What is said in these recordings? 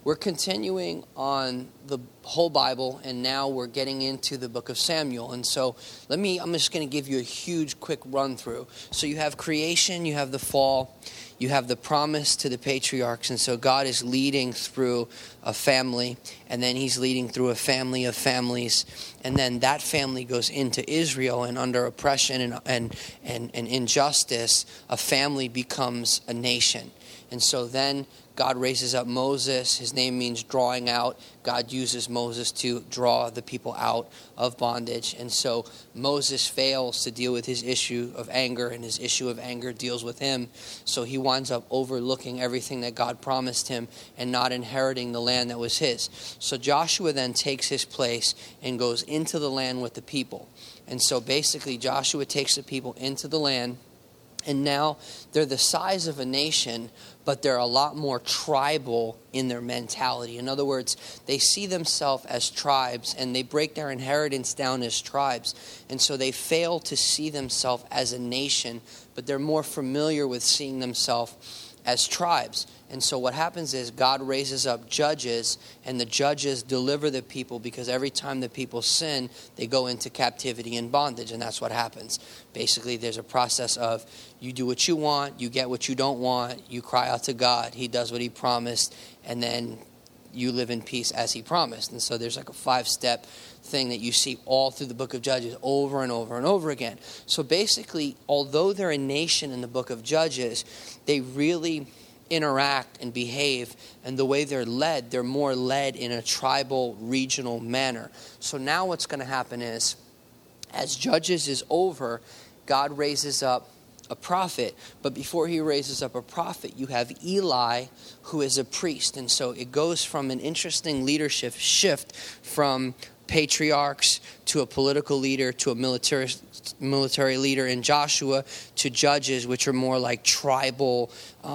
We're continuing on the whole Bible, and now we're getting into the book of Samuel. And so I'm just going to give you a huge quick run through. So you have creation, you have the fall, you have the promise to the patriarchs. And so God is leading through a family, and then he's leading through a family of families. And then that family goes into Israel, and under oppression and injustice, a family becomes a nation. And so then God raises up Moses. His name means drawing out. God uses Moses to draw the people out of bondage. And so Moses fails to deal with his issue of anger, and his issue of anger deals with him. So he winds up overlooking everything that God promised him and not inheriting the land that was his. So Joshua then takes his place and goes into the land with the people. And so basically Joshua takes the people into the land, and now they're the size of a nation, but they're a lot more tribal in their mentality. In other words, they see themselves as tribes, and they break their inheritance down as tribes. And so they fail to see themselves as a nation, but they're more familiar with seeing themselves as tribes. And so what happens is God raises up judges, and the judges deliver the people, because every time the people sin, they go into captivity and bondage, and that's what happens. Basically, there's a process of you do what you want, you get what you don't want, you cry out to God, he does what he promised, and then you live in peace as he promised. And so there's like a 5-step thing that you see all through the book of Judges over and over and over again. So basically, although they're a nation in the book of Judges, they really interact and behave, and the way they're more led in a tribal, regional manner. So now what's going to happen is, as Judges is over, God raises up a prophet. But before he raises up a prophet, you have Eli, who is a priest. And so it goes from an interesting leadership shift from patriarchs to a political leader to a military leader in Joshua to judges, which are more like tribal,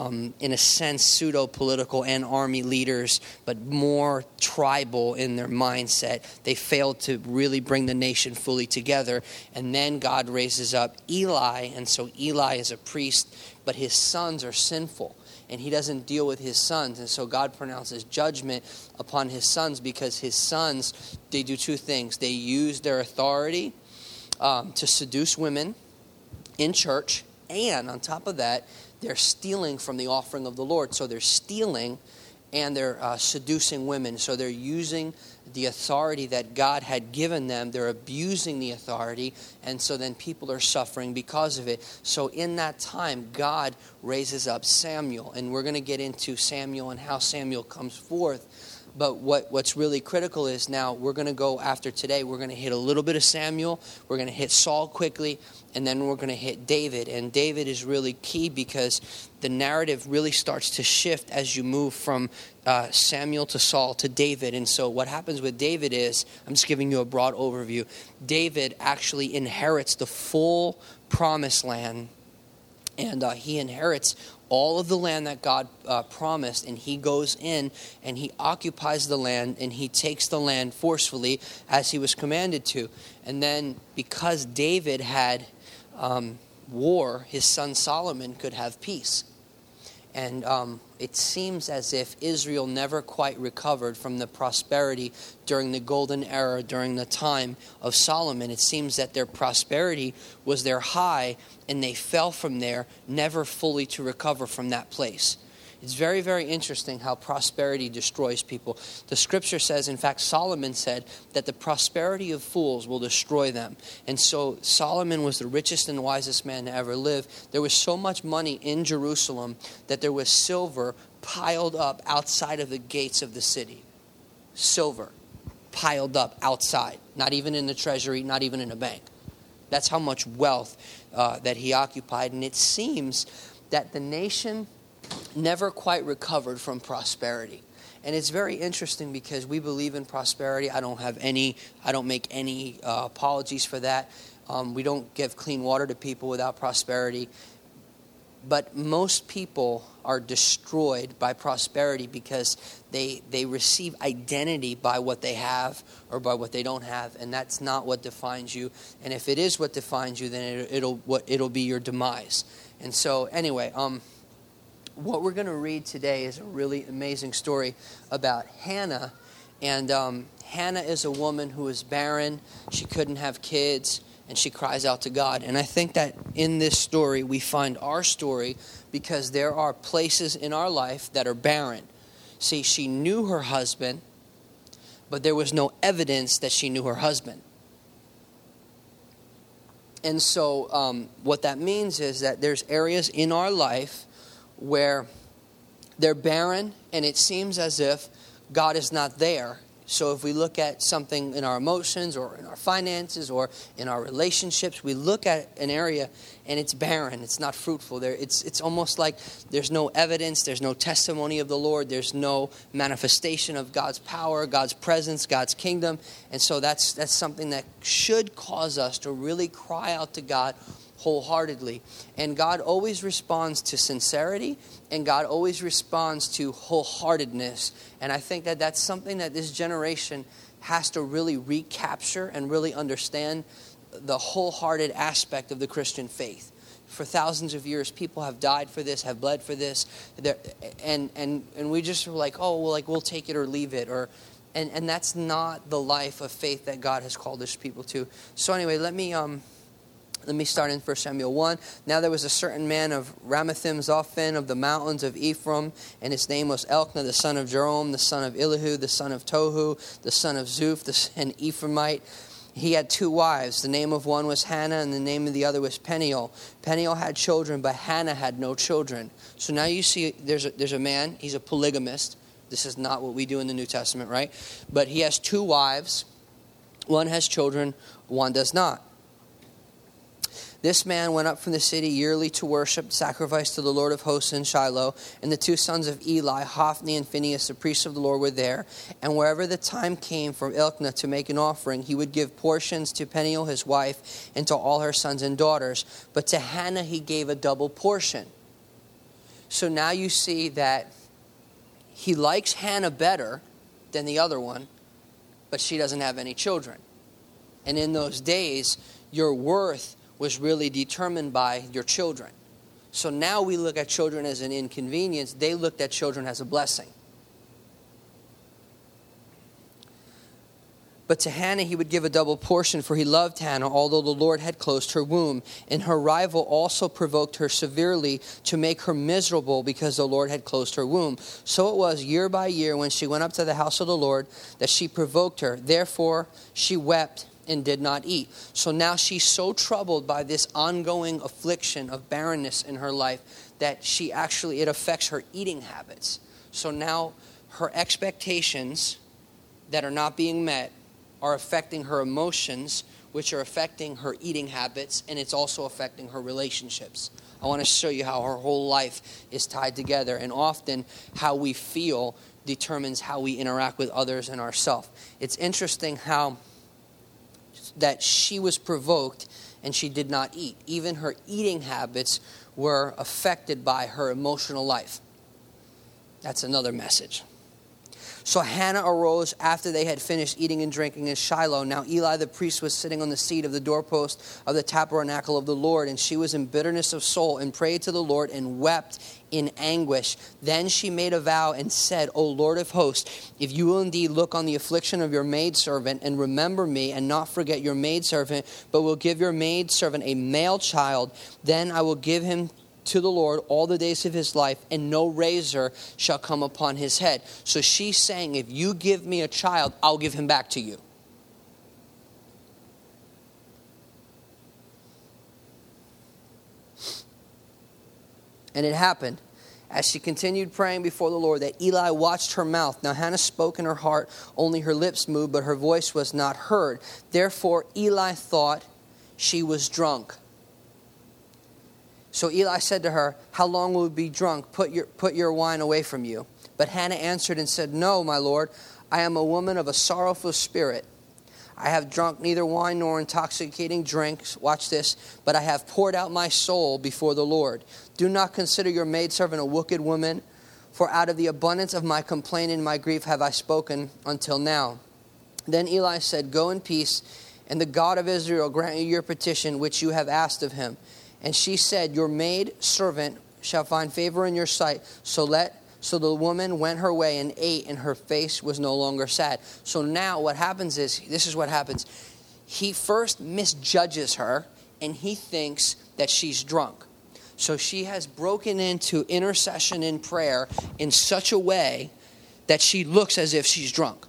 in a sense, pseudo-political and army leaders, but more tribal in their mindset. They failed to really bring the nation fully together. And then God raises up Eli, and so Eli is a priest, but his sons are sinful, and he doesn't deal with his sons. And so God pronounces judgment upon his sons, because his sons, they do two things. They use their authority to seduce women in church, and on top of that, they're stealing from the offering of the Lord. So they're stealing, and they're seducing women. So they're using the authority that God had given them. They're abusing the authority, and so then people are suffering because of it. So in that time, God raises up Samuel, and we're going to get into Samuel and how Samuel comes forth. But what's really critical is, now we're going to go after today, we're going to hit a little bit of Samuel, we're going to hit Saul quickly, and then we're going to hit David. And David is really key, because the narrative really starts to shift as you move from Samuel to Saul to David. And so what happens with David is, I'm just giving you a broad overview, David actually inherits the full promised land, and he inherits all of the land that God promised, and he goes in and he occupies the land, and he takes the land forcefully as he was commanded to. And then because David had war, his son Solomon could have peace. And it seems as if Israel never quite recovered from the prosperity during the golden era, during the time of Solomon. It seems that their prosperity was their high, and they fell from there, never fully to recover from that place. It's very, very interesting how prosperity destroys people. The scripture says, in fact, Solomon said that the prosperity of fools will destroy them. And so Solomon was the richest and wisest man to ever live. There was so much money in Jerusalem that there was silver piled up outside of the gates of the city. Silver piled up outside, not even in the treasury, not even in a bank. That's how much wealth that he occupied. And it seems that the nation never quite recovered from prosperity. And it's very interesting, because we believe in prosperity. I don't make any apologies for that. We don't give clean water to people without prosperity. But most people are destroyed by prosperity, because they receive identity by what they have or by what they don't have, and that's not what defines you. And if it is what defines you, then it'll be your demise. And so anyway, what we're going to read today is a really amazing story about Hannah. And Hannah is a woman who is barren. She couldn't have kids, and she cries out to God. And I think that in this story, we find our story because there are places in our life that are barren. See, she knew her husband, but there was no evidence that she knew her husband. And so what that means is that there's areas in our life where they're barren, and it seems as if God is not there. So if we look at something in our emotions or in our finances or in our relationships, we look at an area and it's barren. It's not fruitful. It's almost like there's no evidence. There's no testimony of the Lord. There's no manifestation of God's power, God's presence, God's kingdom. And so that's something that should cause us to really cry out to God wholeheartedly. And God always responds to sincerity, and God always responds to wholeheartedness. And I think that that's something that this generation has to really recapture and really understand, the wholehearted aspect of the Christian faith. For thousands of years, people have died for this, have bled for this, and we just were like, oh, well, like we'll take it or leave it, and that's not the life of faith that God has called His people to. So anyway, let me start in 1 Samuel 1. Now there was a certain man of Ramathim Zophim of the mountains of Ephraim, and his name was Elkanah, the son of Jerome, the son of Elihu, the son of Tohu, the son of Zuph, an Ephraimite. He had 2 wives. The name of one was Hannah, and the name of the other was Peniel. Peniel had children, but Hannah had no children. So now you see there's a man, he's a polygamist. This is not what we do in the New Testament, right? But he has 2 wives. One has children, one does not. This man went up from the city yearly to worship, sacrifice to the Lord of hosts in Shiloh. And the 2 sons of Eli, Hophni and Phinehas, the priests of the Lord, were there. And wherever the time came for Elkanah to make an offering, he would give portions to Peniel his wife and to all her sons and daughters. But to Hannah he gave a double portion. So now you see that he likes Hannah better than the other one, but she doesn't have any children. And in those days, your worth was really determined by your children. So now we look at children as an inconvenience. They looked at children as a blessing. But to Hannah he would give a double portion, for he loved Hannah, although the Lord had closed her womb. And her rival also provoked her severely to make her miserable, because the Lord had closed her womb. So it was year by year, when she went up to the house of the Lord, that she provoked her. Therefore she wept and did not eat. So now she's so troubled by this ongoing affliction of barrenness in her life that it affects her eating habits. So now her expectations that are not being met are affecting her emotions, which are affecting her eating habits, and it's also affecting her relationships. I want to show you how her whole life is tied together, and often how we feel determines how we interact with others and ourselves. It's interesting how that she was provoked and she did not eat. Even her eating habits were affected by her emotional life. That's another message. So Hannah arose after they had finished eating and drinking in Shiloh. Now Eli the priest was sitting on the seat of the doorpost of the tabernacle of the Lord, and she was in bitterness of soul and prayed to the Lord and wept in anguish. Then she made a vow and said, O Lord of hosts, if you will indeed look on the affliction of your maidservant and remember me and not forget your maidservant, but will give your maidservant a male child, then I will give him to the Lord all the days of his life, and no razor shall come upon his head. So she's saying, if you give me a child, I'll give him back to you. And it happened, as she continued praying before the Lord, that Eli watched her mouth. Now Hannah spoke in her heart, only her lips moved, but her voice was not heard. Therefore Eli thought she was drunk. So Eli said to her, how long will you be drunk? Put your wine away from you. But Hannah answered and said, no, my Lord, I am a woman of a sorrowful spirit. I have drunk neither wine nor intoxicating drinks. Watch this. But I have poured out my soul before the Lord. Do not consider your maidservant a wicked woman, for out of the abundance of my complaint and my grief have I spoken until now. Then Eli said, go in peace, and the God of Israel grant you your petition which you have asked of him. And she said, your maid servant shall find favor in your sight. So the woman went her way and ate, and her face was no longer sad. So now what happens is, this is what happens. He first misjudges her, and he thinks that she's drunk. So she has broken into intercession in prayer in such a way that she looks as if she's drunk.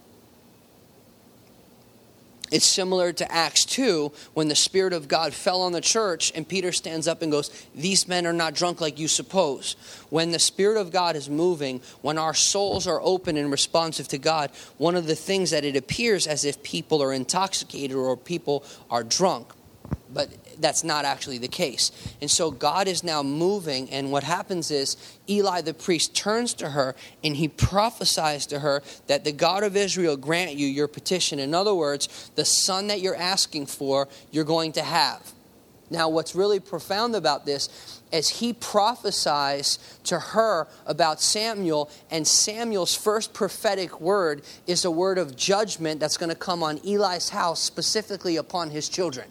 It's similar to Acts 2 when the Spirit of God fell on the church and Peter stands up and goes, these men are not drunk like you suppose. When the Spirit of God is moving, when our souls are open and responsive to God, one of the things that it appears as if people are intoxicated or people are drunk. But that's not actually the case. And so God is now moving, and what happens is Eli the priest turns to her and he prophesies to her that the God of Israel grant you your petition. In other words, the son that you're asking for, you're going to have. Now, what's really profound about this is he prophesies to her about Samuel, and Samuel's first prophetic word is a word of judgment that's going to come on Eli's house, specifically upon his children.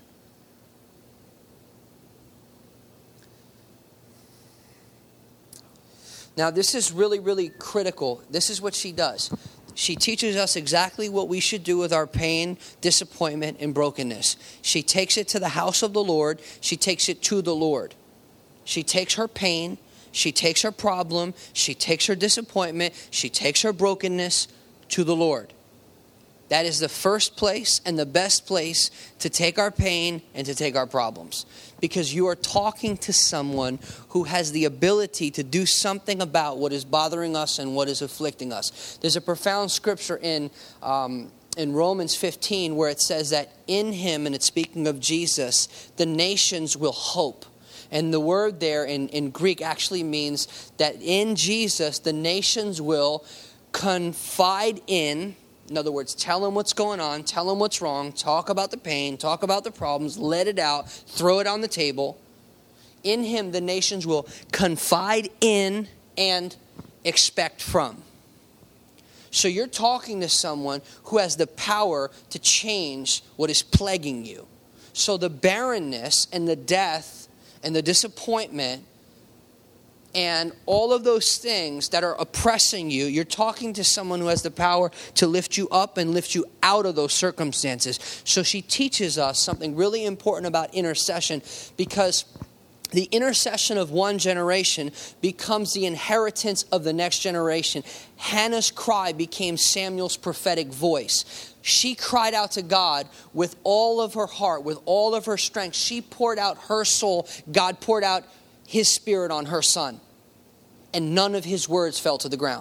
Now, this is really, really critical. This is what she does. She teaches us exactly what we should do with our pain, disappointment, and brokenness. She takes it to the house of the Lord. She takes it to the Lord. She takes her pain. She takes her problem. She takes her disappointment. She takes her brokenness to the Lord. That is the first place and the best place to take our pain and to take our problems. Because you are talking to someone who has the ability to do something about what is bothering us and what is afflicting us. There's a profound scripture in Romans 15 where it says that in him, and it's speaking of Jesus, the nations will hope. And the word there in Greek actually means that in Jesus, the nations will confide in other words, tell him what's going on, tell him what's wrong, talk about the pain, talk about the problems, let it out, throw it on the table. In him, the nations will confide in and expect from. So you're talking to someone who has the power to change what is plaguing you. So the barrenness and the death and the disappointment and all of those things that are oppressing you, you're talking to someone who has the power to lift you up and lift you out of those circumstances. So she teaches us something really important about intercession, because the intercession of one generation becomes the inheritance of the next generation. Hannah's cry became Samuel's prophetic voice. She cried out to God with all of her heart, with all of her strength. She poured out her soul. God poured out his spirit on her son. And none of his words fell to the ground.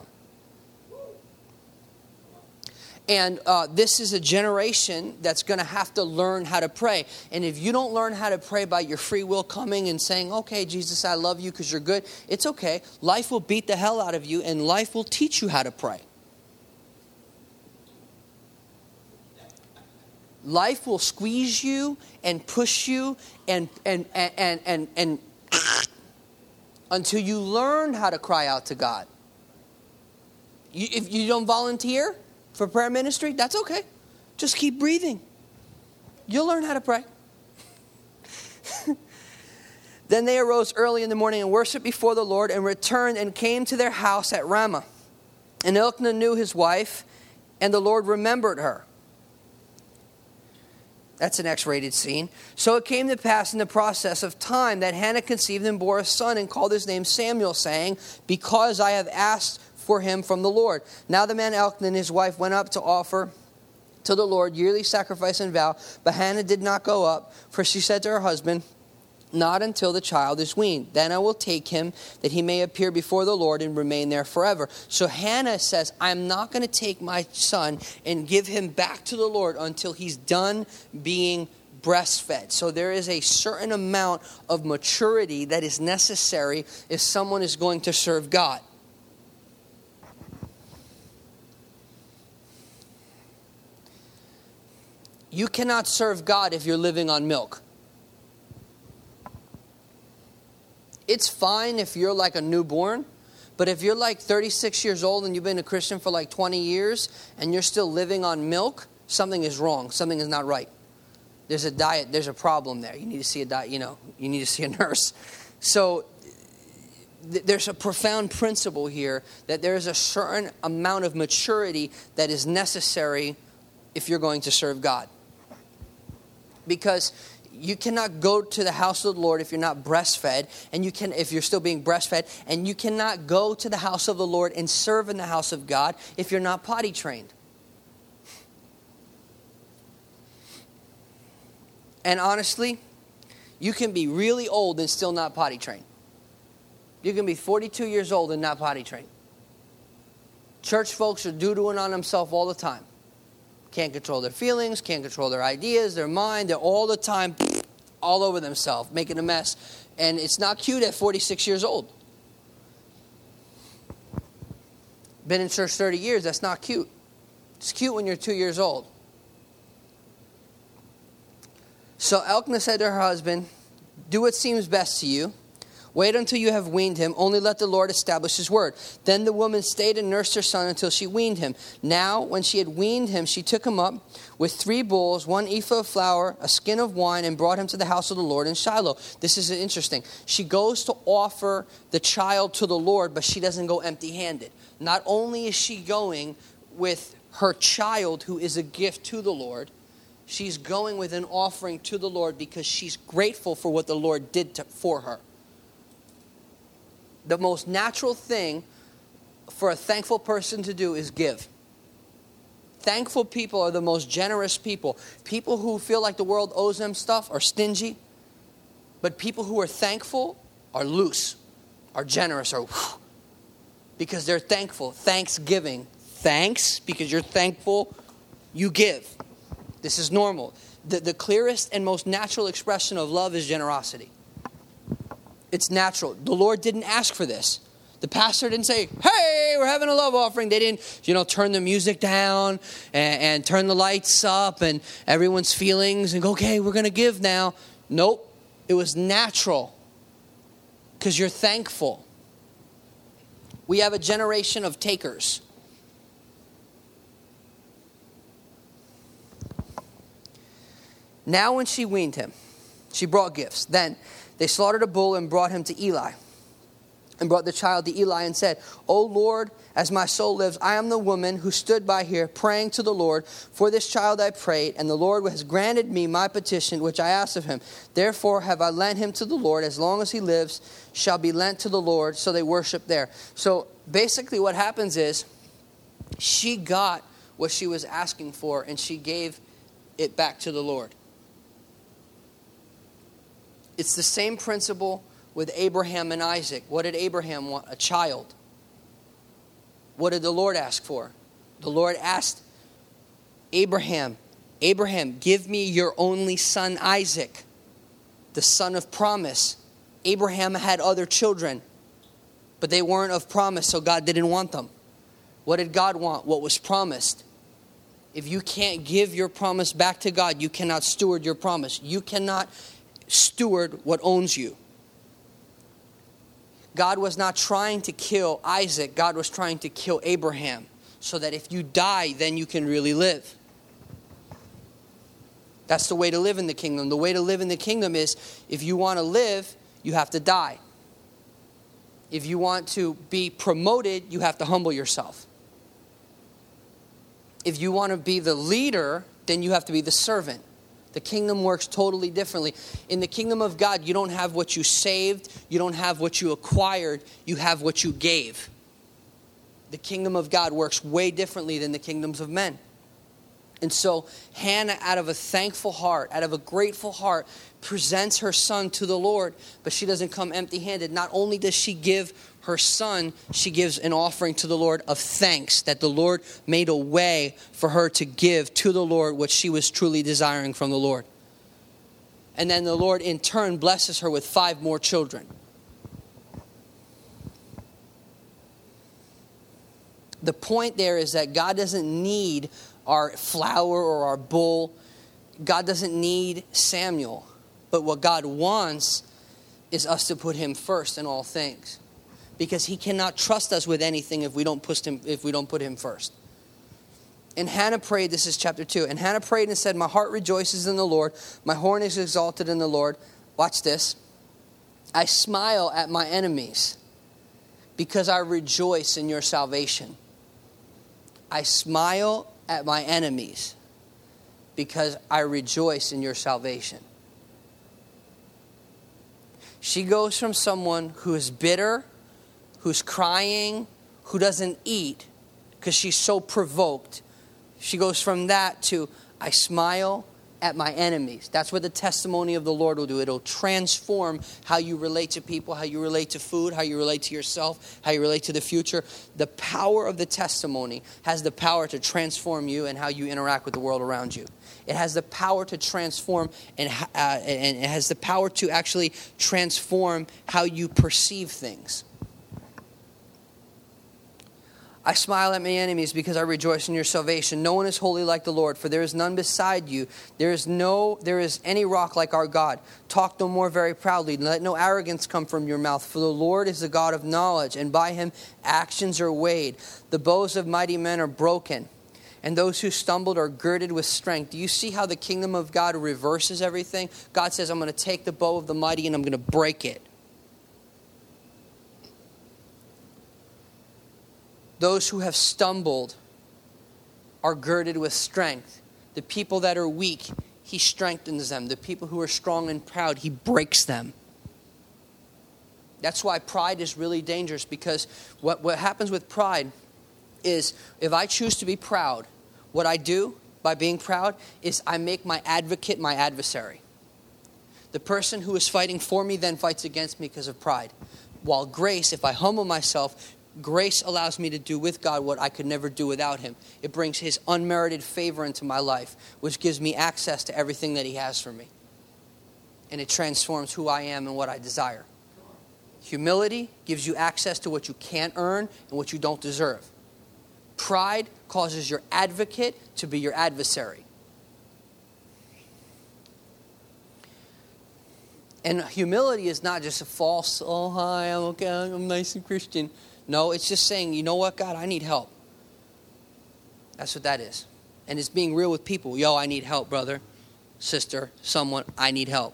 And this is a generation that's going to have to learn how to pray. And if you don't learn how to pray by your free will coming and saying, okay, Jesus, I love you because you're good, it's okay. Life will beat the hell out of you, and life will teach you how to pray. Life will squeeze you and push you and until you learn how to cry out to God. If you don't volunteer for prayer ministry, that's okay. Just keep breathing. You'll learn how to pray. Then they arose early in the morning and worshiped before the Lord, and returned and came to their house at Ramah. And Elkanah knew his wife, and the Lord remembered her. That's an X-rated scene. So it came to pass in the process of time that Hannah conceived and bore a son, and called his name Samuel, saying, because I have asked for him from the Lord. Now the man Elkanah and his wife went up to offer to the Lord yearly sacrifice and vow. But Hannah did not go up, for she said to her husband, not until the child is weaned. Then I will take him, that he may appear before the Lord and remain there forever. So Hannah says, I'm not going to take my son and give him back to the Lord until he's done being breastfed. So there is a certain amount of maturity that is necessary if someone is going to serve God. You cannot serve God if you're living on milk. It's fine if you're like a newborn, but if you're like 36 years old and you've been a Christian for like 20 years and you're still living on milk, something is wrong. Something is not right. There's a diet, there's a problem there. You need to see a you need to see a nurse. So there's a profound principle here that there is a certain amount of maturity that is necessary if you're going to serve God. Because you cannot go to the house of the Lord if you're not breastfed, and if you're still being breastfed, and you cannot go to the house of the Lord and serve in the house of God if you're not potty trained. And honestly, you can be really old and still not potty trained. You can be 42 years old and not potty trained. Church folks are doodling on themselves all the time. Can't control their feelings, can't control their ideas, their mind. They're all the time all over themselves, making a mess. And it's not cute at 46 years old. Been in church 30 years, that's not cute. It's cute when you're 2 years old. So Elkanah said to her husband, do what seems best to you. Wait until you have weaned him. Only let the Lord establish his word. Then the woman stayed and nursed her son until she weaned him. Now, when she had weaned him, she took him up with 3 bulls, 1 ephah of flour, a skin of wine, and brought him to the house of the Lord in Shiloh. This is interesting. She goes to offer the child to the Lord, but she doesn't go empty-handed. Not only is she going with her child, who is a gift to the Lord, she's going with an offering to the Lord because she's grateful for what the Lord did for her. The most natural thing for a thankful person to do is give. Thankful people are the most generous people. People who feel like the world owes them stuff are stingy. But people who are thankful are loose, are generous, because they're thankful. Thanksgiving. Thanks, because you're thankful, you give. This is normal. The clearest and most natural expression of love is generosity. It's natural. The Lord didn't ask for this. The pastor didn't say, hey, we're having a love offering. They didn't, turn the music down and turn the lights up and everyone's feelings and go, okay, we're going to give now. Nope. It was natural because you're thankful. We have a generation of takers. Now when she weaned him, she brought gifts. Then they slaughtered a bull and brought him to Eli. And brought the child to Eli and said, O Lord, as my soul lives, I am the woman who stood by here praying to the Lord. For this child I prayed, and the Lord has granted me my petition which I asked of him. Therefore have I lent him to the Lord. As long as he lives, shall be lent to the Lord. So they worship there. So basically what happens is she got what she was asking for, and she gave it back to the Lord. It's the same principle with Abraham and Isaac. What did Abraham want? A child. What did the Lord ask for? The Lord asked Abraham, give me your only son Isaac, the son of promise. Abraham had other children, but they weren't of promise, so God didn't want them. What did God want? What was promised. If you can't give your promise back to God, you cannot steward your promise. You cannot steward what owns you. God was not trying to kill Isaac. God was trying to kill Abraham so that if you die, then you can really live. That's the way to live in the kingdom. The way to live in the kingdom is if you want to live, you have to die. If you want to be promoted, you have to humble yourself. If you want to be the leader, then you have to be the servant. The kingdom works totally differently. In the kingdom of God, you don't have what you saved. You don't have what you acquired. You have what you gave. The kingdom of God works way differently than the kingdoms of men. And so Hannah, out of a thankful heart, out of a grateful heart, presents her son to the Lord. But she doesn't come empty-handed. Not only does she give her son, she gives an offering to the Lord of thanks that the Lord made a way for her to give to the Lord what she was truly desiring from the Lord. And then the Lord in turn blesses her with 5 more children. The point there is that God doesn't need our flour or our bull. God doesn't need Samuel. But what God wants is us to put him first in all things. Because he cannot trust us with anything if we don't put him first. And Hannah prayed, this is chapter 2. And Hannah prayed and said, my heart rejoices in the Lord. My horn is exalted in the Lord. Watch this. I smile at my enemies. because I rejoice in your salvation. I smile at my enemies because I rejoice in your salvation. She goes from someone who is bitter, who's crying, who doesn't eat because she's so provoked. She goes from that to, I smile at my enemies. That's what the testimony of the Lord will do. It'll transform how you relate to people, how you relate to food, how you relate to yourself, how you relate to the future. The power of the testimony has the power to transform you and how you interact with the world around you. It has the power to transform and it has the power to actually transform how you perceive things. I smile at my enemies because I rejoice in your salvation. No one is holy like the Lord, for there is none beside you. There is any rock like our God. Talk no more very proudly. Let no arrogance come from your mouth, for the Lord is the God of knowledge, and by him actions are weighed. The bows of mighty men are broken, and those who stumbled are girded with strength. Do you see how the kingdom of God reverses everything? God says, I'm going to take the bow of the mighty and I'm going to break it. Those who have stumbled are girded with strength. The people that are weak, he strengthens them. The people who are strong and proud, he breaks them. That's why pride is really dangerous, because what happens with pride is if I choose to be proud, what I do by being proud is I make my advocate my adversary. The person who is fighting for me then fights against me because of pride. While grace, if I humble myself, grace allows me to do with God what I could never do without him. It brings his unmerited favor into my life, which gives me access to everything that he has for me. And it transforms who I am and what I desire. Humility gives you access to what you can't earn and what you don't deserve. Pride causes your advocate to be your adversary. And humility is not just a false, oh, hi, I'm okay, I'm nice and Christian. No, it's just saying, you know what, God, I need help. That's what that is. And it's being real with people. Yo, I need help, brother, sister, someone, I need help.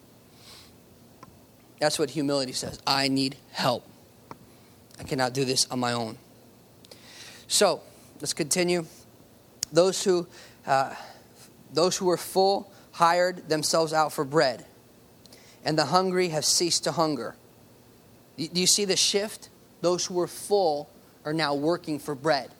That's what humility says. I need help. I cannot do this on my own. So, let's continue. Those who were full hired themselves out for bread, and the hungry have ceased to hunger. Do you see the shift? Those who were full are now working for bread.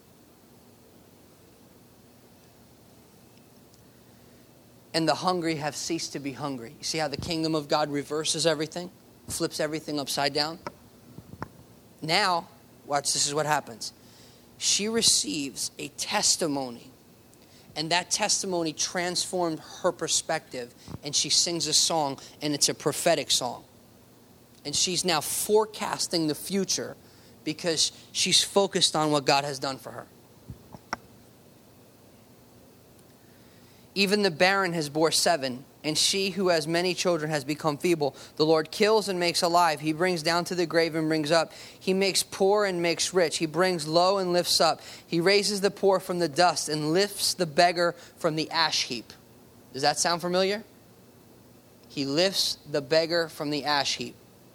And the hungry have ceased to be hungry. You see how the kingdom of God reverses everything? Flips everything upside down? Now, watch, this is what happens. She receives a testimony. And that testimony transformed her perspective. And she sings a song, and it's a prophetic song. And she's now forecasting the future because she's focused on what God has done for her. Even the barren has bore 7, and she who has many children has become feeble. The Lord kills and makes alive. He brings down to the grave and brings up. He makes poor and makes rich. He brings low and lifts up. He raises the poor from the dust and lifts the beggar from the ash heap. Does that sound familiar? He lifts the beggar from the ash heap.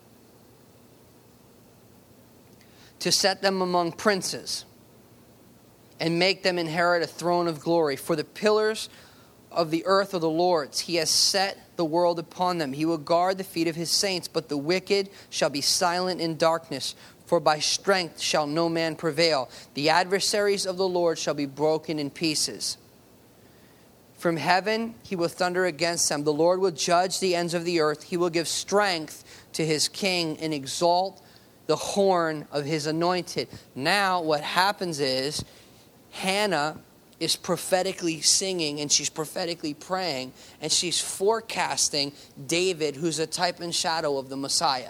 To set them among princes and make them inherit a throne of glory. For the pillars of the earth are the Lord's. He has set the world upon them. He will guard the feet of his saints, but the wicked shall be silent in darkness. For by strength shall no man prevail. The adversaries of the Lord shall be broken in pieces. From heaven he will thunder against them. The Lord will judge the ends of the earth. He will give strength to his king and exalt the horn of his anointed. Now what happens is Hannah is prophetically singing and she's prophetically praying and she's forecasting David, who's a type and shadow of the Messiah.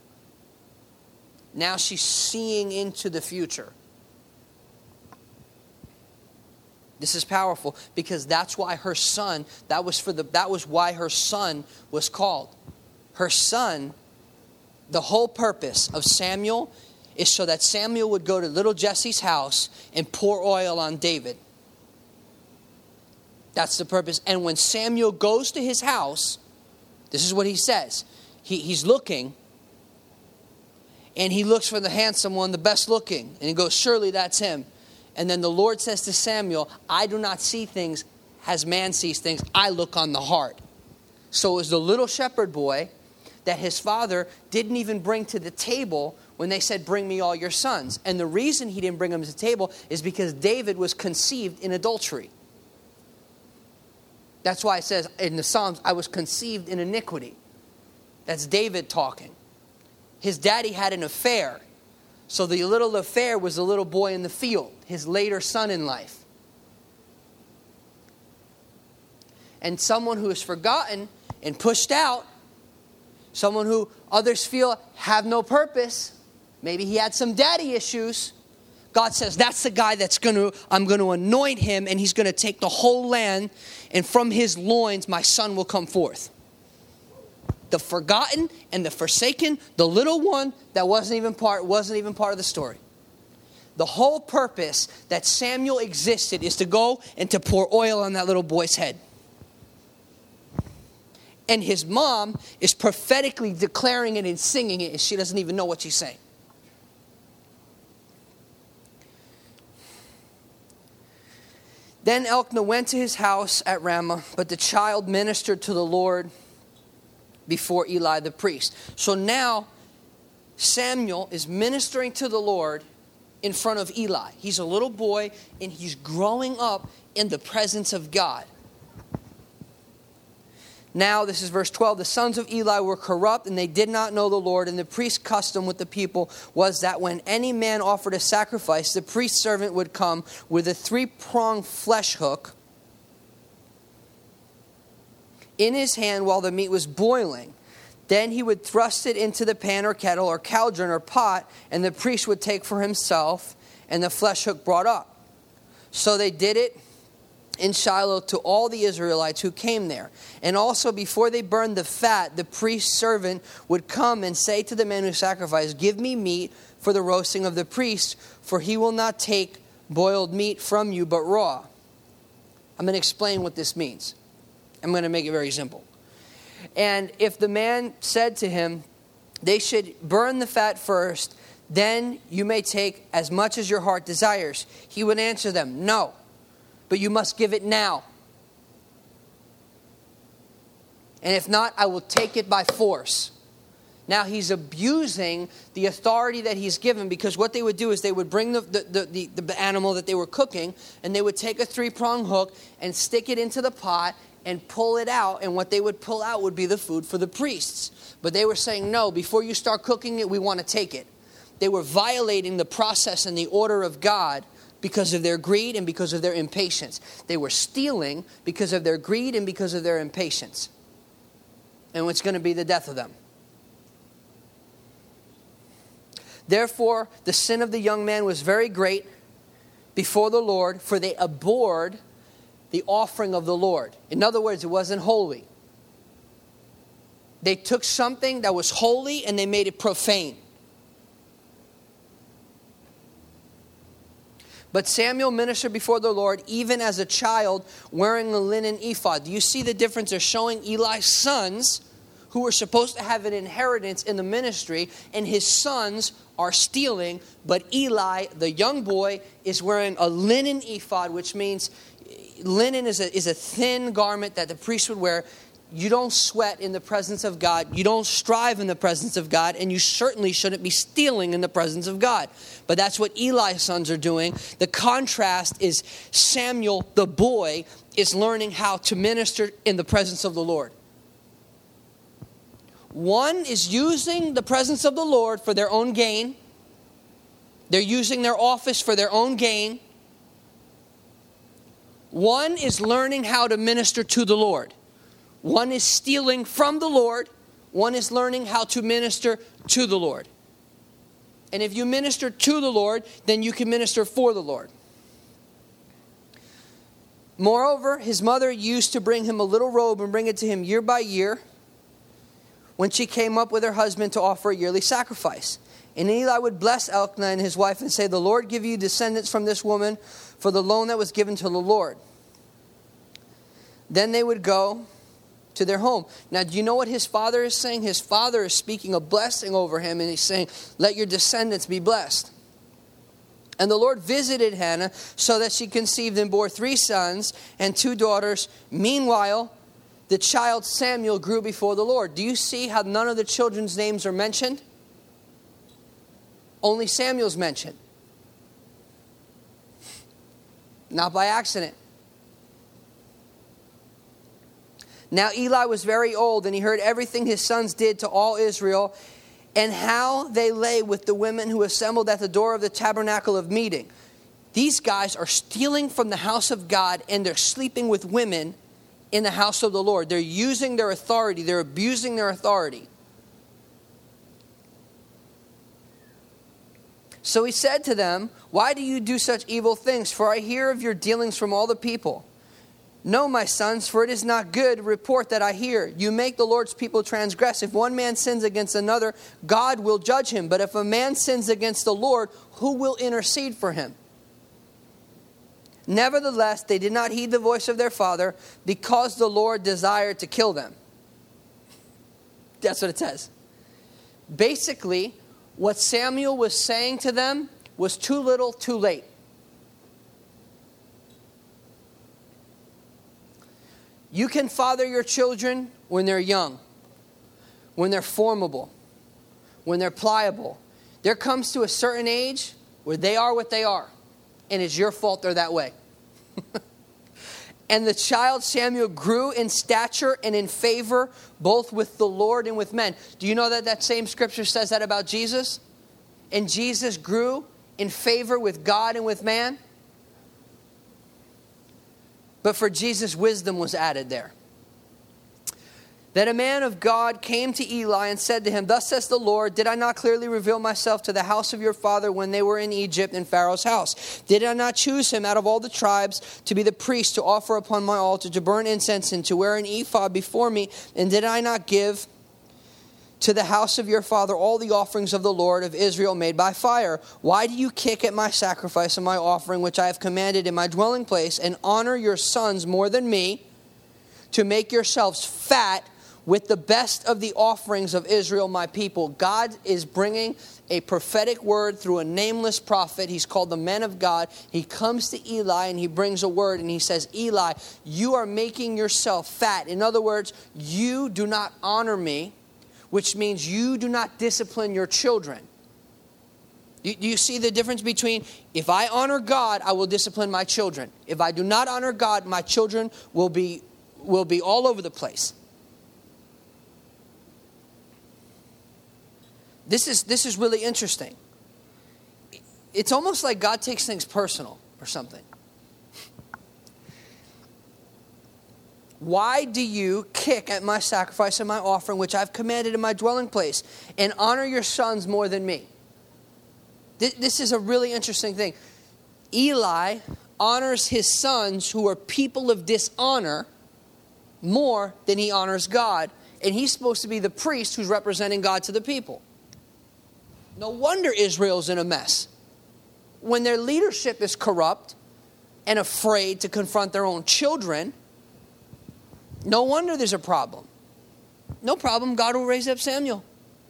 Now she's seeing into the future. This is powerful because that's why her son, that was why her son was called. Her son, the whole purpose of Samuel is so that Samuel would go to little Jesse's house and pour oil on David. That's the purpose. And when Samuel goes to his house, this is what he says. He's looking, And he looks for the handsome one, the best looking. And he goes, surely that's him. And then the Lord says to Samuel, I do not see things as man sees things. I look on the heart. So it was the little shepherd boy that his father didn't even bring to the table when they said, bring me all your sons. And the reason he didn't bring them to the table is because David was conceived in adultery. That's why it says in the Psalms, I was conceived in iniquity. That's David talking. His daddy had an affair. So the little affair was the little boy in the field, his later son in life. And someone who is forgotten and pushed out, someone who others feel have no purpose, maybe he had some daddy issues. God says, that's the guy I'm going to anoint him, and he's going to take the whole land, and from his loins my son will come forth. The forgotten and the forsaken, the little one that wasn't even part of the story. The whole purpose that Samuel existed is to go and to pour oil on that little boy's head. And his mom is prophetically declaring it and singing it, and she doesn't even know what she's saying. Then Elkanah went to his house at Ramah, but the child ministered to the Lord before Eli the priest. So now Samuel is ministering to the Lord in front of Eli. He's a little boy and he's growing up in the presence of God. Now, this is verse 12. The sons of Eli were corrupt and they did not know the Lord. And the priest's custom with the people was that when any man offered a sacrifice, the priest's servant would come with a 3-pronged flesh hook in his hand while the meat was boiling. Then he would thrust it into the pan or kettle or cauldron or pot, and the priest would take for himself and the flesh hook brought up. So they did it in Shiloh to all the Israelites who came there. And also before they burned the fat, the priest's servant would come and say to the man who sacrificed, give me meat for the roasting of the priest, for he will not take boiled meat from you but raw. I'm going to explain what this means. I'm going to make it very simple. And if the man said to him, they should burn the fat first, then you may take as much as your heart desires, he would answer them, no, but you must give it now. And if not, I will take it by force. Now he's abusing the authority that he's given, because what they would do is they would bring the animal that they were cooking, and they would take a 3-pronged hook and stick it into the pot and pull it out, and what they would pull out would be the food for the priests. But they were saying, no, before you start cooking it, we want to take it. They were violating the process and the order of God because of their greed and because of their impatience. They were stealing because of their greed and because of their impatience. And it's going to be the death of them. Therefore, the sin of the young man was very great before the Lord, for they abhorred the offering of the Lord. In other words, it wasn't holy. They took something that was holy and they made it profane. But Samuel ministered before the Lord even as a child wearing a linen ephod. Do you see the difference? They're showing Eli's sons who were supposed to have an inheritance in the ministry, and his sons are stealing, but Eli, the young boy, is wearing a linen ephod, which means linen is a thin garment that the priest would wear. You don't sweat in the presence of God. You don't strive in the presence of God. And you certainly shouldn't be stealing in the presence of God. But that's what Eli's sons are doing. The contrast is Samuel, the boy, is learning how to minister in the presence of the Lord. One is using the presence of the Lord for their own gain. They're using their office for their own gain. One is learning how to minister to the Lord. One is stealing from the Lord. One is learning how to minister to the Lord. And if you minister to the Lord, then you can minister for the Lord. Moreover, his mother used to bring him a little robe and bring it to him year by year when she came up with her husband to offer a yearly sacrifice. And Eli would bless Elkanah and his wife and say, the Lord give you descendants from this woman for the loan that was given to the Lord. Then they would go to their home. Now, do you know what his father is saying? His father is speaking a blessing over him, and he's saying, let your descendants be blessed. And the Lord visited Hannah so that she conceived and bore 3 sons and 2 daughters. Meanwhile, the child Samuel grew before the Lord. Do you see how none of the children's names are mentioned? Only Samuel's mentioned. Not by accident. Now Eli was very old, and he heard everything his sons did to all Israel, and how they lay with the women who assembled at the door of the tabernacle of meeting. These guys are stealing from the house of God, and they're sleeping with women in the house of the Lord. They're using their authority. They're abusing their authority. So he said to them, why do you do such evil things? For I hear of your dealings from all the people. No, my sons, for it is not good report that I hear. You make the Lord's people transgress. If one man sins against another, God will judge him. But if a man sins against the Lord, who will intercede for him? Nevertheless, they did not heed the voice of their father, because the Lord desired to kill them. That's what it says. Basically, what Samuel was saying to them was too little, too late. You can father your children when they're young, when they're formable, when they're pliable. There comes to a certain age where they are what they are, and it's your fault they're that way. And the child Samuel grew in stature and in favor, both with the Lord and with men. Do you know that that same scripture says that about Jesus? And Jesus grew in favor with God and with man. But for Jesus, wisdom was added there. Then a man of God came to Eli and said to him, thus says the Lord, did I not clearly reveal myself to the house of your father when they were in Egypt in Pharaoh's house? Did I not choose him out of all the tribes to be the priest, to offer upon my altar, to burn incense, and to wear an ephod before me? And did I not give to the house of your father all the offerings of the Lord of Israel made by fire? Why do you kick at my sacrifice and my offering, which I have commanded in my dwelling place, and honor your sons more than me, to make yourselves fat with the best of the offerings of Israel, my people? God is bringing a prophetic word through a nameless prophet. He's called the man of God. He comes to Eli and he brings a word, and he says, Eli, you are making yourself fat. In other words, you do not honor me, which means you do not discipline your children. Do you see the difference between, if I honor God, I will discipline my children. If I do not honor God, my children will be all over the place. This is really interesting. It's almost like God takes things personal or something. Why do you kick at my sacrifice and my offering, which I've commanded in my dwelling place, and honor your sons more than me? This is a really interesting thing. Eli honors his sons, who are people of dishonor, more than he honors God. And he's supposed to be the priest who's representing God to the people. No wonder Israel's in a mess. When their leadership is corrupt and afraid to confront their own children, no wonder there's a problem. No problem, God will raise up Samuel.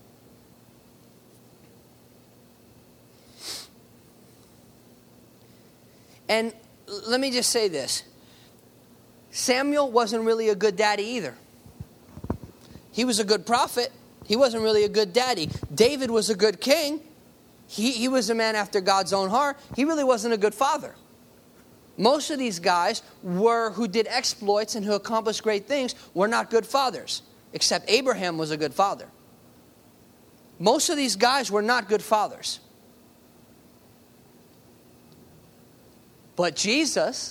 And let me just say this. Samuel wasn't really a good daddy either. He was a good prophet. He wasn't really a good daddy. David was a good king. He was a man after God's own heart. He really wasn't a good father. Most of these guys who did exploits and who accomplished great things were not good fathers. Except Abraham was a good father. Most of these guys were not good fathers. But Jesus,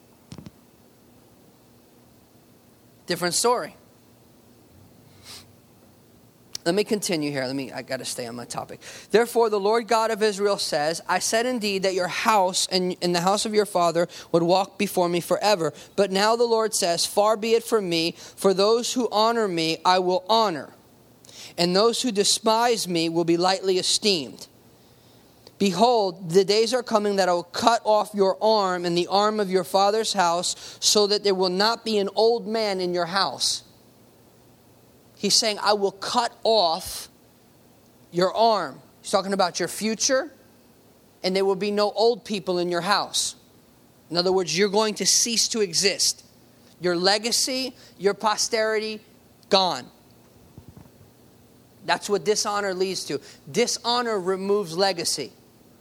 different story. Let me continue here. I got to stay on my topic. Therefore, the Lord God of Israel says, I said indeed that your house and the house of your father would walk before me forever. But now the Lord says, far be it from me, for those who honor me I will honor, and those who despise me will be lightly esteemed. Behold, the days are coming that I will cut off your arm and the arm of your father's house, so that there will not be an old man in your house. He's saying, I will cut off your arm. He's talking about your future, and there will be no old people in your house. In other words, you're going to cease to exist. Your legacy, your posterity, gone. That's what dishonor leads to. Dishonor removes legacy.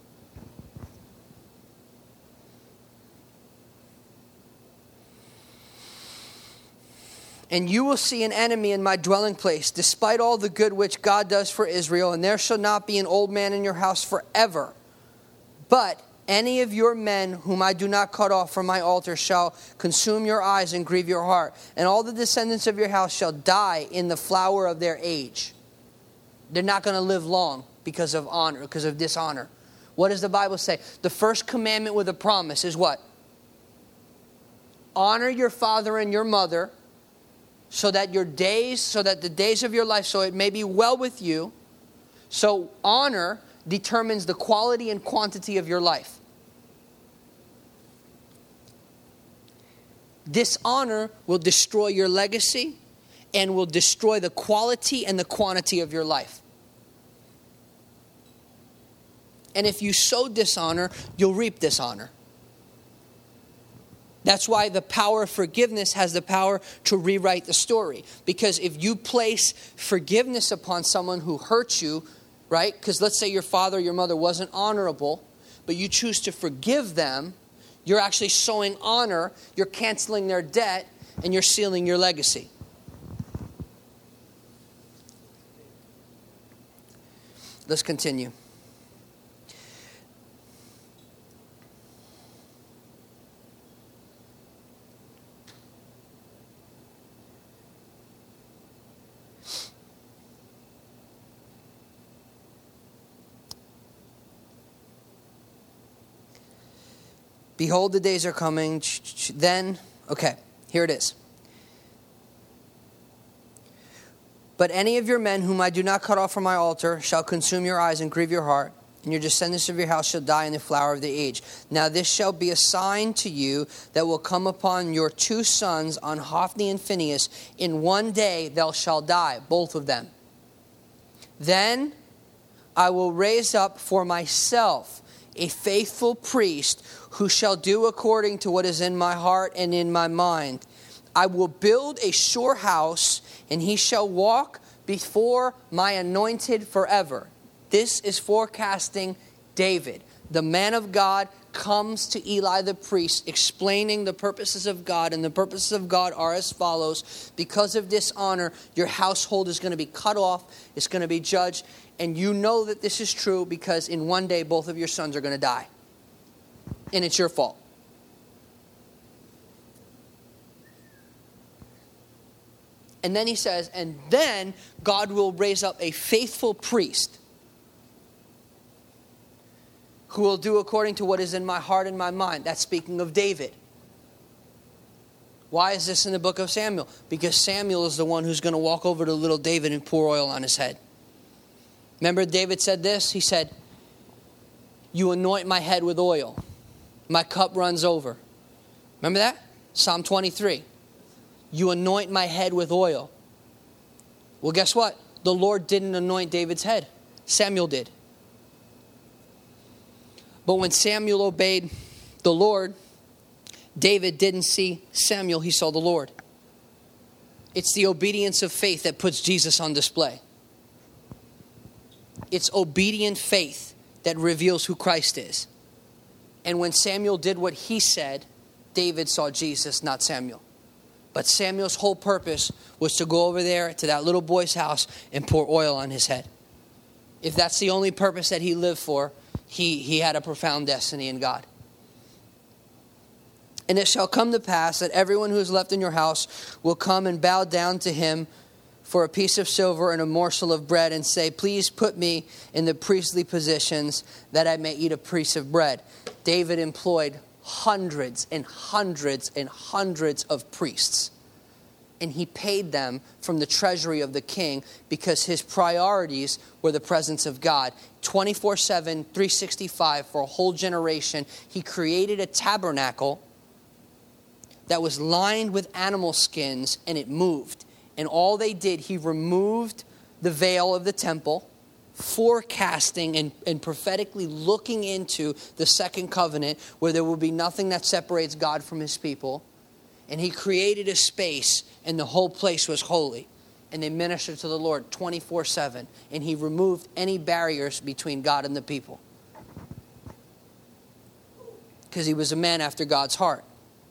And you will see an enemy in my dwelling place, despite all the good which God does for Israel, and there shall not be an old man in your house forever. But any of your men whom I do not cut off from my altar shall consume your eyes and grieve your heart. And all the descendants of your house shall die in the flower of their age. They're not going to live long because of honor, because of dishonor. What does the Bible say? The first commandment with a promise is what? Honor your father and your mother, so that the days of your life, so it may be well with you. So honor determines the quality and quantity of your life. Dishonor will destroy your legacy and will destroy the quality and the quantity of your life. And if you sow dishonor, you'll reap dishonor. That's why the power of forgiveness has the power to rewrite the story. Because if you place forgiveness upon someone who hurts you, right? Because let's say your father or your mother wasn't honorable, but you choose to forgive them, you're actually sowing honor, you're canceling their debt, and you're sealing your legacy. Let's continue. Behold, the days are coming. Then, okay, here it is. But any of your men whom I do not cut off from my altar shall consume your eyes and grieve your heart, and your descendants of your house shall die in the flower of the age. Now this shall be a sign to you that will come upon your two sons, on Hophni and Phinehas. In one day they shall die, both of them. Then I will raise up for myself a faithful priest who shall do according to what is in my heart and in my mind. I will build a sure house, and he shall walk before my anointed forever. This is forecasting David. The man of God comes to Eli the priest, explaining the purposes of God, and the purposes of God are as follows. Because of dishonor, your household is going to be cut off, it's going to be judged, and you know that this is true because in one day both of your sons are going to die. And it's your fault. And then he says, and then God will raise up a faithful priest who will do according to what is in my heart and my mind. That's speaking of David. Why is this in the book of Samuel? Because Samuel is the one who's going to walk over to little David and pour oil on his head. Remember David said this? He said, you anoint my head with oil. My cup runs over. Remember that? Psalm 23. You anoint my head with oil. Well, guess what? The Lord didn't anoint David's head. Samuel did. But when Samuel obeyed the Lord, David didn't see Samuel, he saw the Lord. It's the obedience of faith that puts Jesus on display. It's obedient faith that reveals who Christ is. And when Samuel did what he said, David saw Jesus, not Samuel. But Samuel's whole purpose was to go over there to that little boy's house and pour oil on his head. If that's the only purpose that he lived for, he had a profound destiny in God. And it shall come to pass that everyone who is left in your house will come and bow down to him for a piece of silver and a morsel of bread, and say, please put me in the priestly positions that I may eat a piece of bread. David employed hundreds and hundreds and hundreds of priests. And he paid them from the treasury of the king because his priorities were the presence of God. 24/7, 365 for a whole generation. He created a tabernacle that was lined with animal skins, and it moved. And all they did, he removed the veil of the temple, forecasting and prophetically looking into the second covenant where there will be nothing that separates God from his people. And he created a space, and the whole place was holy. And they ministered to the Lord 24/7. And he removed any barriers between God and the people. Because he was a man after God's heart.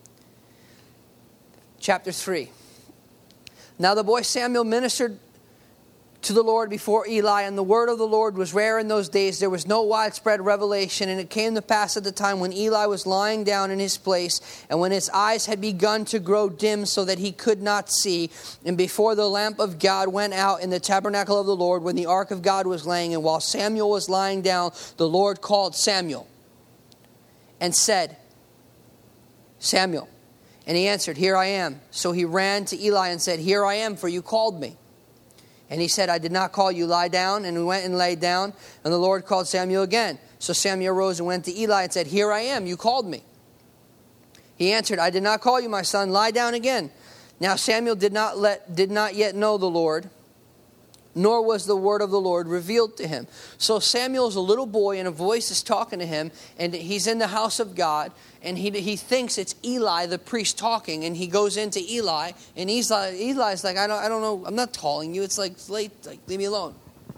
Chapter 3. Now the boy Samuel ministered to the Lord before Eli, and the word of the Lord was rare in those days. There was no widespread revelation, and it came to pass at the time when Eli was lying down in his place, and when his eyes had begun to grow dim so that he could not see, and before the lamp of God went out in the tabernacle of the Lord, when the ark of God was laying, and while Samuel was lying down, the Lord called Samuel and said, Samuel. And he answered, Here I am. So he ran to Eli and said, Here I am, for you called me. And he said, I did not call you, lie down. And he went and lay down. And the Lord called Samuel again. So Samuel rose and went to Eli and said, Here I am, you called me. He answered, I did not call you, my son, lie down again. Now Samuel did not yet know the Lord, nor was the word of the Lord revealed to him. So Samuel's a little boy, and a voice is talking to him, and he's in the house of God, and he thinks it's Eli, the priest, talking, and he goes into Eli, and Eli's like, I don't know, I'm not calling you. It's like late, like leave me alone.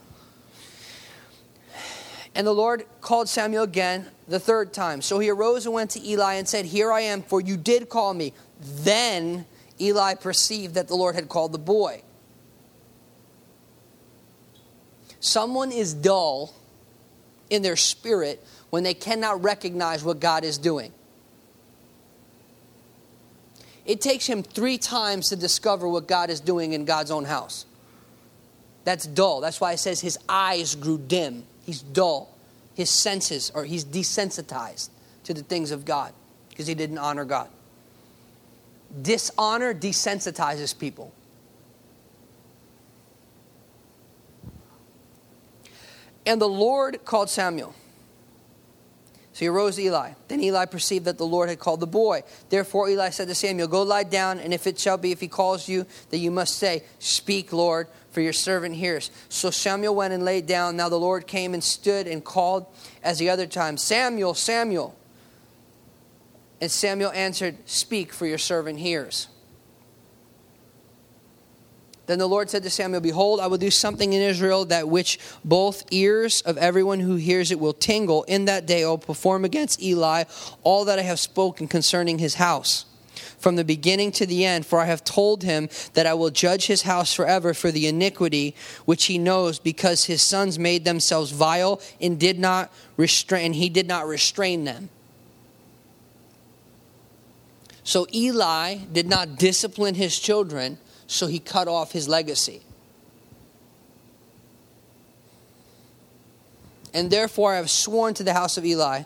And the Lord called Samuel again the third time. So he arose and went to Eli and said, Here I am, for you did call me. Then Eli perceived that the Lord had called the boy. Someone is dull in their spirit when they cannot recognize what God is doing. It takes him 3 times to discover what God is doing in God's own house. That's dull. That's why it says his eyes grew dim. He's dull. His senses, or he's desensitized to the things of God because he didn't honor God. Dishonor desensitizes people. And the Lord called Samuel. So he arose to Eli. Then Eli perceived that the Lord had called the boy. Therefore Eli said to Samuel, Go lie down, and if it shall be, if he calls you, that you must say, Speak, Lord, for your servant hears. So Samuel went and laid down. Now the Lord came and stood and called as the other time, Samuel, Samuel. And Samuel answered, Speak, for your servant hears. Then the Lord said to Samuel, Behold, I will do something in Israel that which both ears of everyone who hears it will tingle. In that day I will perform against Eli all that I have spoken concerning his house, from the beginning to the end. For I have told him that I will judge his house forever for the iniquity which he knows, because his sons made themselves vile and he did not restrain them. So Eli did not discipline his children, so he cut off his legacy. And therefore I have sworn to the house of Eli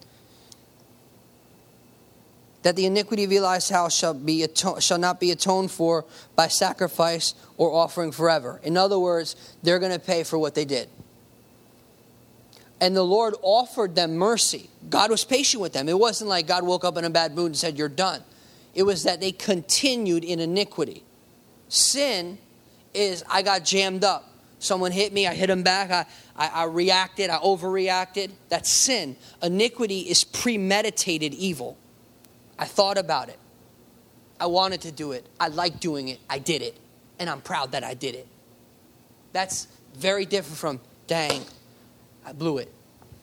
that the iniquity of Eli's house shall not be atoned for by sacrifice or offering forever. In other words, they're going to pay for what they did. And the Lord offered them mercy. God was patient with them. It wasn't like God woke up in a bad mood and said, You're done. It was that they continued in iniquity. Sin is, I got jammed up. Someone hit me, I hit them back, I reacted, I overreacted. That's sin. Iniquity is premeditated evil. I thought about it. I wanted to do it. I liked doing it. I did it. And I'm proud that I did it. That's very different from, dang, I blew it.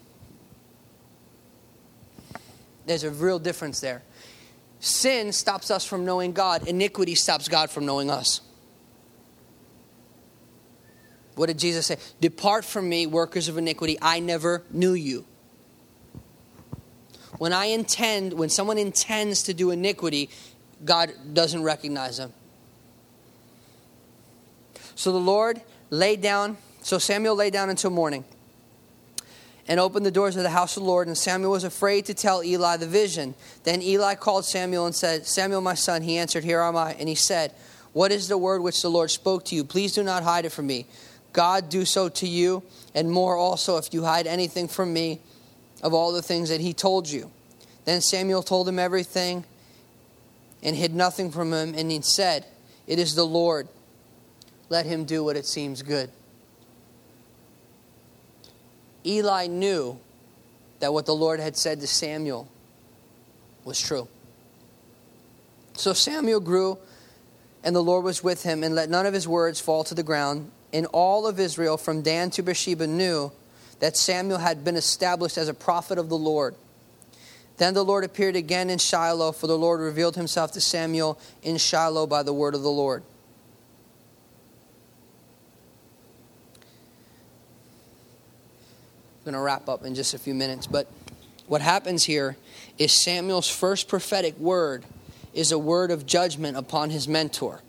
There's a real difference there. Sin stops us from knowing God. Iniquity stops God from knowing us. What did Jesus say? Depart from me, workers of iniquity. I never knew you. When someone intends to do iniquity, God doesn't recognize them. So Samuel lay down until morning and opened the doors of the house of the Lord. And Samuel was afraid to tell Eli the vision. Then Eli called Samuel and said, Samuel, my son. He answered, Here am I. And he said, What is the word which the Lord spoke to you? Please do not hide it from me. God do so to you, and more also if you hide anything from me of all the things that he told you. Then Samuel told him everything and hid nothing from him. And he said, It is the Lord. let him do what it seems good. Eli knew that what the Lord had said to Samuel was true. So Samuel grew, and the Lord was with him, and let none of his words fall to the ground. And all of Israel, from Dan to Beersheba, knew that Samuel had been established as a prophet of the Lord. Then the Lord appeared again in Shiloh, for the Lord revealed himself to Samuel in Shiloh by the word of the Lord. I'm going to wrap up in just a few minutes, but what happens here is Samuel's first prophetic word is a word of judgment upon his mentor.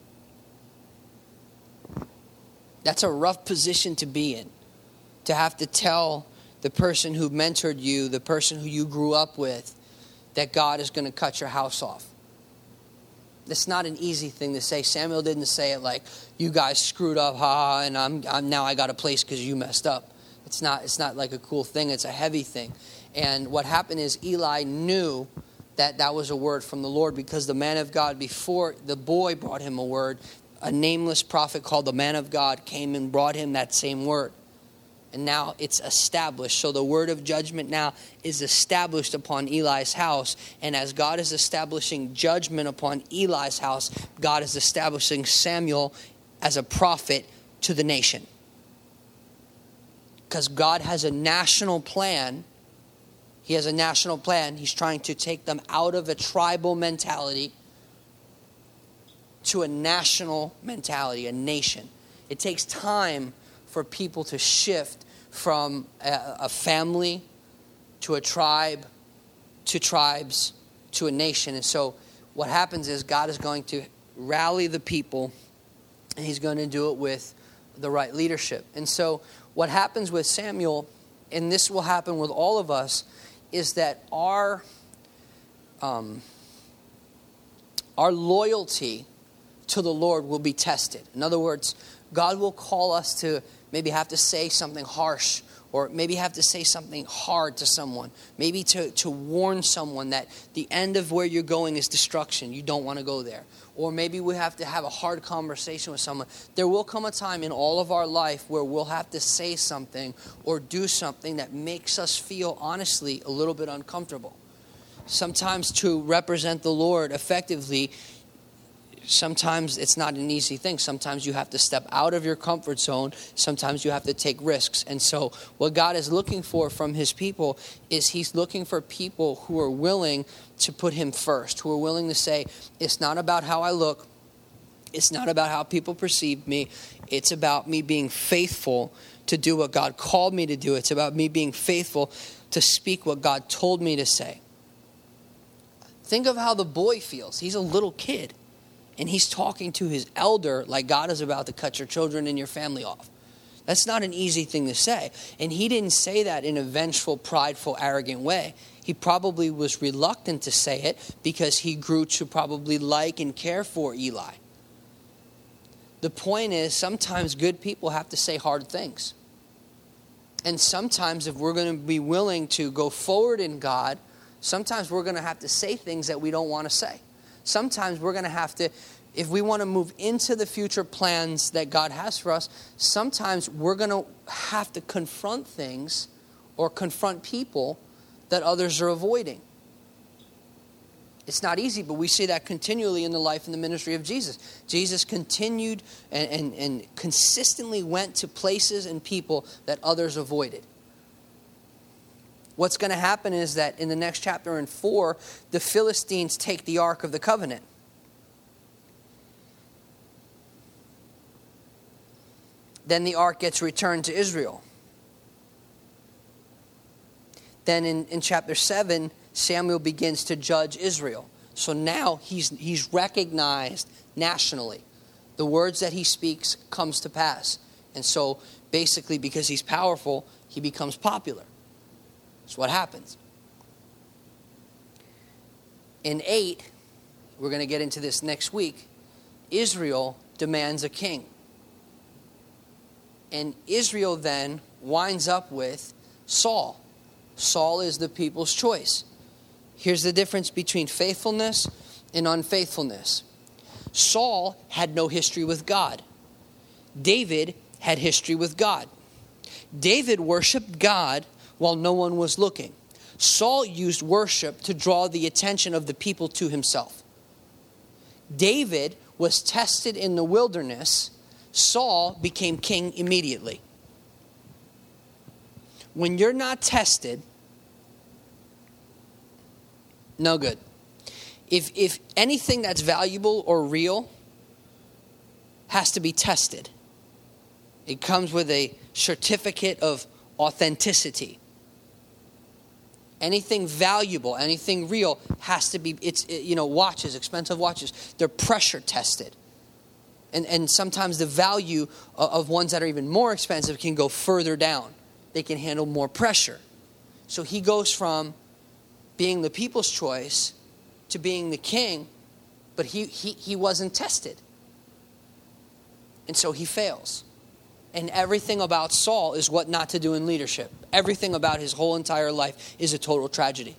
That's a rough position to be in, to have to tell the person who mentored you, the person who you grew up with, that God is going to cut your house off. It's not an easy thing to say. Samuel didn't say it like, you guys screwed up, and I'm now I got a place because you messed up. It's not like a cool thing. It's a heavy thing. And what happened is Eli knew that that was a word from the Lord, because the man of God, before the boy brought him a word, a nameless prophet called the man of God came and brought him that same word. And now it's established. So the word of judgment now is established upon Eli's house. And as God is establishing judgment upon Eli's house, God is establishing Samuel as a prophet to the nation. Because God has a national plan. He has a national plan. He's trying to take them out of a tribal mentality to a national mentality, a nation. It takes time for people to shift from a family to a tribe, to tribes, to a nation. And so what happens is God is going to rally the people, and he's going to do it with the right leadership. And so what happens with Samuel, and this will happen with all of us, is that our loyalty to the Lord will be tested. In other words, God will call us to maybe have to say something harsh, or maybe have to say something hard to someone. Maybe to warn someone that the end of where you're going is destruction. You don't want to go there. Or maybe we have to have a hard conversation with someone. There will come a time in all of our life where we'll have to say something or do something that makes us feel, honestly, a little bit uncomfortable. Sometimes to represent the Lord effectively, sometimes it's not an easy thing. Sometimes you have to step out of your comfort zone. Sometimes you have to take risks. And so what God is looking for from his people is he's looking for people who are willing to put him first, who are willing to say, it's not about how I look. It's not about how people perceive me. It's about me being faithful to do what God called me to do. It's about me being faithful to speak what God told me to say. Think of how the boy feels. He's a little kid. And he's talking to his elder like God is about to cut your children and your family off. That's not an easy thing to say. And he didn't say that in a vengeful, prideful, arrogant way. He probably was reluctant to say it because he grew to probably like and care for Eli. The point is, sometimes good people have to say hard things. And sometimes if we're going to be willing to go forward in God, sometimes we're going to have to say things that we don't want to say. Sometimes we're going to have to, if we want to move into the future plans that God has for us, sometimes we're going to have to confront things or confront people that others are avoiding. It's not easy, but we see that continually in the life and the ministry of Jesus. Jesus continued and consistently went to places and people that others avoided. What's going to happen is that in the next chapter in 4, the Philistines take the Ark of the Covenant. Then the Ark gets returned to Israel. Then in chapter 7, Samuel begins to judge Israel. So now he's recognized nationally. The words that he speaks comes to pass. And so basically because he's powerful, he becomes popular. That's what happens. In 8, we're going to get into this next week, Israel demands a king. And Israel then winds up with Saul. Saul is the people's choice. Here's the difference between faithfulness and unfaithfulness. Saul had no history with God. David had history with God. David worshiped God while no one was looking. Saul used worship to draw the attention of the people to himself. David was tested in the wilderness. Saul became king immediately. When you're not tested, no good. If anything that's valuable or real has to be tested, it comes with a certificate of authenticity. Anything valuable, anything real has to be, watches, expensive watches, they're pressure tested. And sometimes the value of ones that are even more expensive can go further down. They can handle more pressure. So he goes from being the people's choice to being the king, but he wasn't tested. And so he fails. And everything about Saul is what not to do in leadership. Everything about his whole entire life is a total tragedy.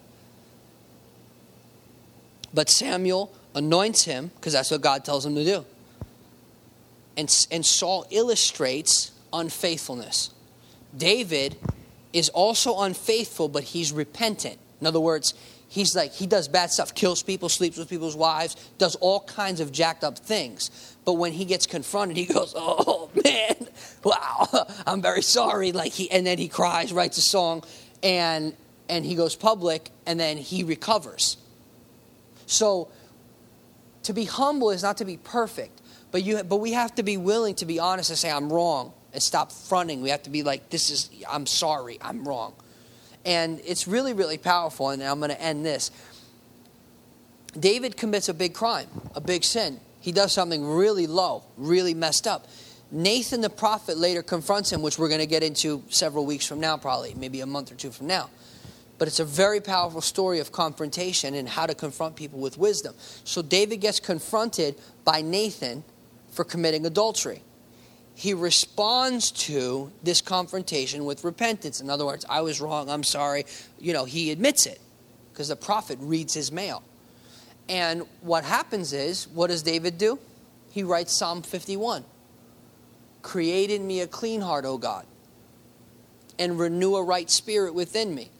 But Samuel anoints him because that's what God tells him to do. And Saul illustrates unfaithfulness. David is also unfaithful, but he's repentant. In other words, he does bad stuff, kills people, sleeps with people's wives, does all kinds of jacked up things. But when he gets confronted, he goes, "Oh man, wow, I'm very sorry." And then he cries, writes a song, and he goes public, and then he recovers. So to be humble is not to be perfect, but we have to be willing to be honest and say, "I'm wrong," and stop fronting. We have to be like, "I'm sorry, I'm wrong." And it's really, really powerful, and I'm going to end this. David commits a big crime, a big sin. He does something really low, really messed up. Nathan the prophet later confronts him, which we're going to get into several weeks from now, probably, maybe a month or two from now. But it's a very powerful story of confrontation and how to confront people with wisdom. So David gets confronted by Nathan for committing adultery. He responds to this confrontation with repentance. In other words, I was wrong, I'm sorry. He admits it because the prophet reads his mail. And what happens is, what does David do? He writes Psalm 51. Create in me a clean heart, O God, and renew a right spirit within me.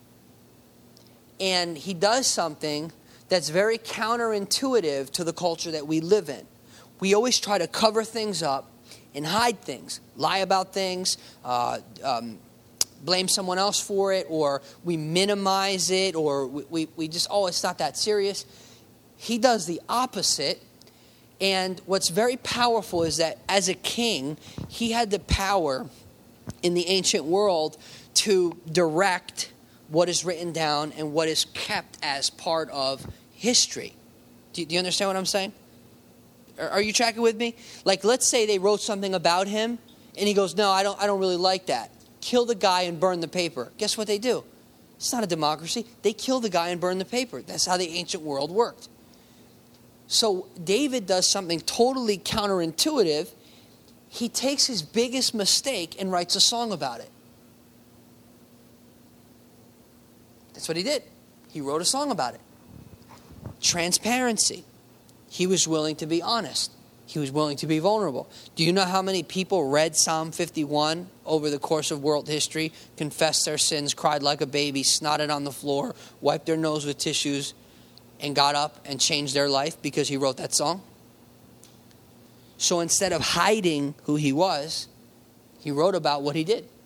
And he does something that's very counterintuitive to the culture that we live in. We always try to cover things up and hide things, lie about things, blame someone else for it, or we minimize it, or we just, it's not that serious. He does the opposite. And what's very powerful is that as a king, he had the power in the ancient world to direct what is written down and what is kept as part of history. Do you understand what I'm saying? Are you tracking with me? Like, let's say they wrote something about him, and he goes, "No, I don't really like that. Kill the guy and burn the paper." Guess what they do? It's not a democracy. They kill the guy and burn the paper. That's how the ancient world worked. So David does something totally counterintuitive. He takes his biggest mistake and writes a song about it. That's what he did. He wrote a song about it. Transparency. He was willing to be honest. He was willing to be vulnerable. Do you know how many people read Psalm 51 over the course of world history, confessed their sins, cried like a baby, snotted on the floor, wiped their nose with tissues, and got up and changed their life because he wrote that song? So instead of hiding who he was, he wrote about what he did.